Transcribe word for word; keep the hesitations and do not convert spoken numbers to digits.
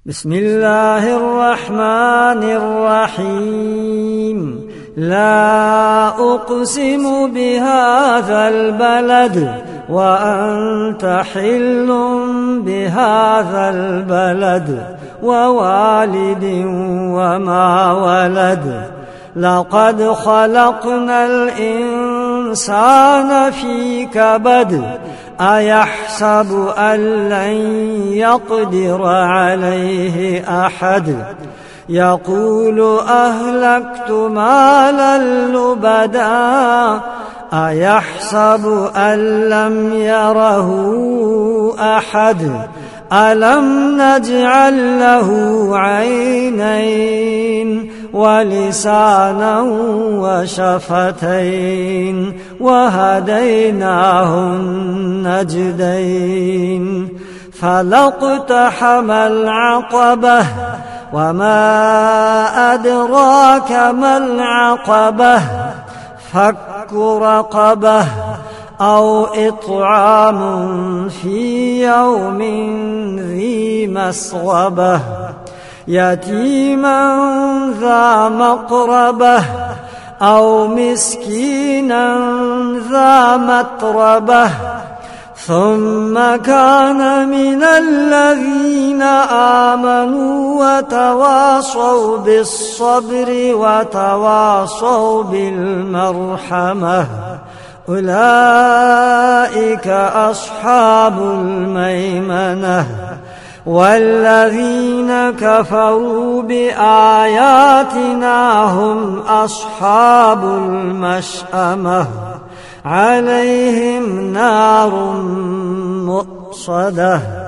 بسم الله الرحمن الرحيم. لا أقسم بهذا البلد وأنت حل بهذا البلد ووالد وما ولد. لقد خلقنا الإنسان في كبد. أيحسب أن لن يقدر عليه أحد. يقول أهلكت مالا لبدا. أيحسب أن لم يره أحد. ألم نجعل له عينين ولسانا وشفتين وهديناه النجدين. فلاقتحم العقبة وما أدراك ما العقبة. فك رقبة أو إطعام في يوم ذي مسغبة. يتيما ذا مقربة أو مسكينا ذا متربة. ثم كان من الذين آمنوا وتواصوا بالصبر وتواصوا بالمرحمة. أولئك أصحاب الميمنة. والذين كفروا بآياتنا هم أصحاب المشأمة. عليهم نار مؤصدة.